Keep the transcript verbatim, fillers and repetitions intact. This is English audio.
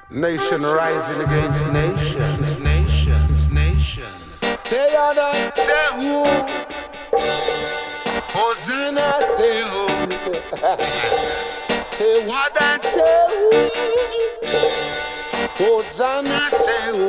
Nation rising against nations, nations, nations. Say that, say who? Hosanna, say who? Say what and say who? Hosanna, say who?